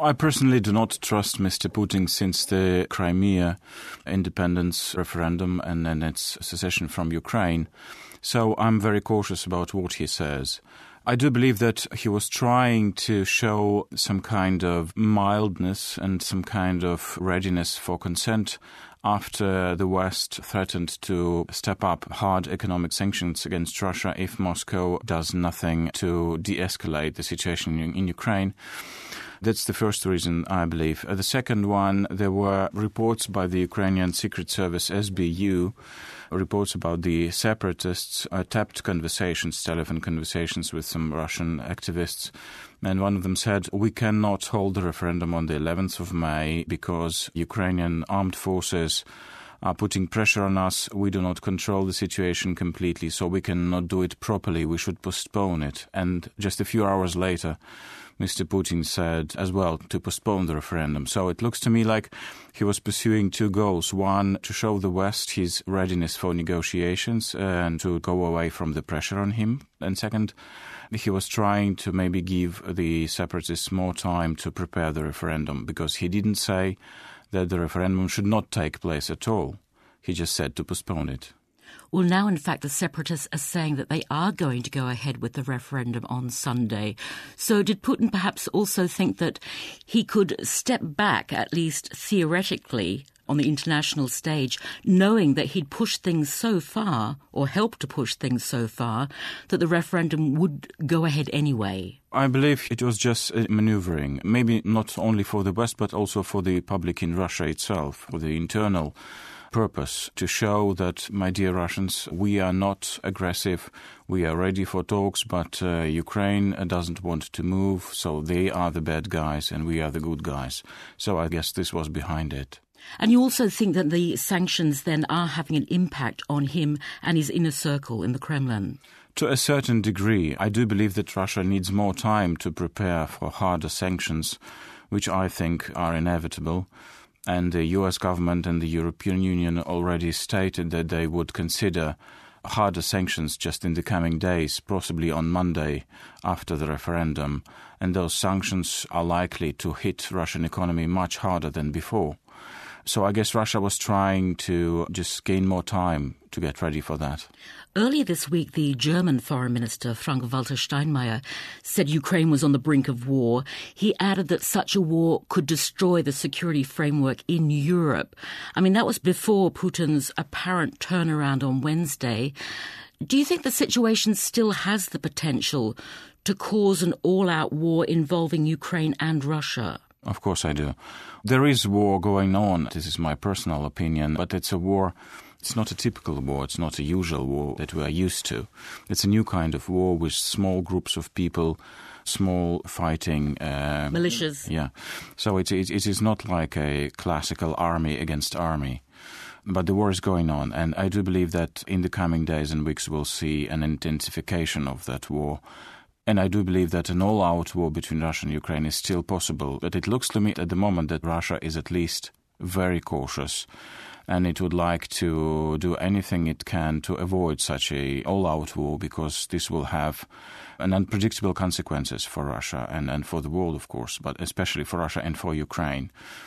I personally do not trust Mr. Putin since the Crimea independence referendum and then its secession from Ukraine. So I'm very cautious about what he says. I do believe that he was trying to show some kind of mildness and some kind of readiness for consent after the West threatened to step up hard economic sanctions against Russia if Moscow does nothing to de-escalate the situation in Ukraine. That's the first reason, I believe. The second one, there were reports by the Ukrainian Secret Service, SBU, reports about the separatists, tapped conversations, telephone conversations with some Russian activists. And one of them said, we cannot hold the referendum on the 11th of May because Ukrainian armed forces are putting pressure on us. We do not control the situation completely, so we cannot do it properly. We should postpone it. And just a few hours later, Mr. Putin said as well to postpone the referendum. So it looks to me like he was pursuing two goals. One, to show the West his readiness for negotiations and to go away from the pressure on him. And second, he was trying to maybe give the separatists more time to prepare the referendum, because he didn't say that the referendum should not take place at all. He just said to postpone it. Well, now, in fact, the separatists are saying that they are going to go ahead with the referendum on Sunday. So did Putin perhaps also think that he could step back, at least theoretically, on the international stage, knowing that he'd pushed things so far, or helped to push things so far, that the referendum would go ahead anyway? I believe it was just maneuvering, maybe not only for the West, but also for the public in Russia itself, for the internal purpose, to show that, my dear Russians, we are not aggressive, we are ready for talks, but Ukraine doesn't want to move, so they are the bad guys and we are the good guys. So I guess this was behind it. And you also think that the sanctions then are having an impact on him and his inner circle in the Kremlin? To a certain degree. I do believe that Russia needs more time to prepare for harder sanctions, which I think are inevitable. And the US government and the European Union already stated that they would consider harder sanctions just in the coming days, possibly on Monday after the referendum. And those sanctions are likely to hit Russian economy much harder than before. So I guess Russia was trying to just gain more time to get ready for that. Earlier this week, the German Foreign Minister, Frank-Walter Steinmeier, said Ukraine was on the brink of war. He added that such a war could destroy the security framework in Europe. I mean, that was before Putin's apparent turnaround on Wednesday. Do you think the situation still has the potential to cause an all-out war involving Ukraine and Russia? Of course I do. There is war going on. This is my personal opinion, but it's a war. It's not a typical war. It's not a usual war that we are used to. It's a new kind of war with small groups of people, small fighting. Militias. Yeah. So it is not like a classical army against army. But the war is going on, and I do believe that in the coming days and weeks we'll see an intensification of that war. And I do believe that an all-out war between Russia and Ukraine is still possible. But it looks to me at the moment that Russia is at least very cautious, and it would like to do anything it can to avoid such a all-out war, because this will have an unpredictable consequences for Russia and for the world, of course, but especially for Russia and for Ukraine.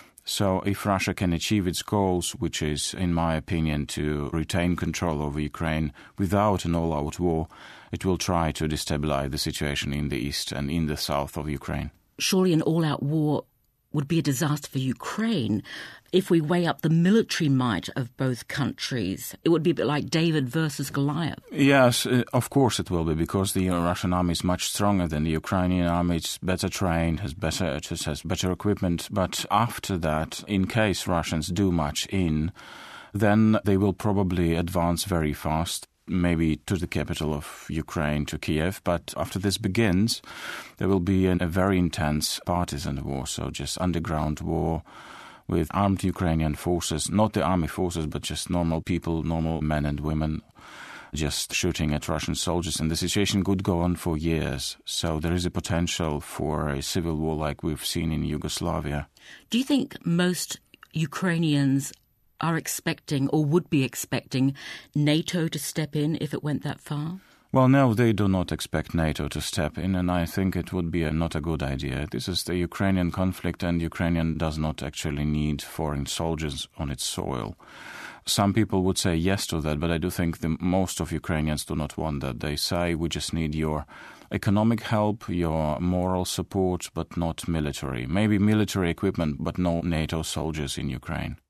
So if Russia can achieve its goals, which is, in my opinion, to retain control over Ukraine without an all-out war, it will try to destabilize the situation in the east and in the south of Ukraine. Surely an all-out war would be a disaster for Ukraine. If we weigh up the military might of both countries, it would be a bit like David versus Goliath. Yes, of course it will be, because the Russian army is much stronger than the Ukrainian army. It's better trained, has better equipment. But after that, in case Russians do march in, then they will probably advance very fast, maybe to the capital of Ukraine, to Kiev. But after this begins, there will be a very intense partisan war, so just underground war with armed Ukrainian forces, not the army forces, but just normal people, normal men and women, just shooting at Russian soldiers. And the situation could go on for years. So there is a potential for a civil war like we've seen in Yugoslavia. Do you think most Ukrainians are expecting or would be expecting NATO to step in if it went that far? Well, no, they do not expect NATO to step in, and I think it would be not a good idea. This is the Ukrainian conflict, and Ukraine does not actually need foreign soldiers on its soil. Some people would say yes to that, but I do think most of Ukrainians do not want that. They say we just need your economic help, your moral support, but not military. Maybe military equipment, but no NATO soldiers in Ukraine.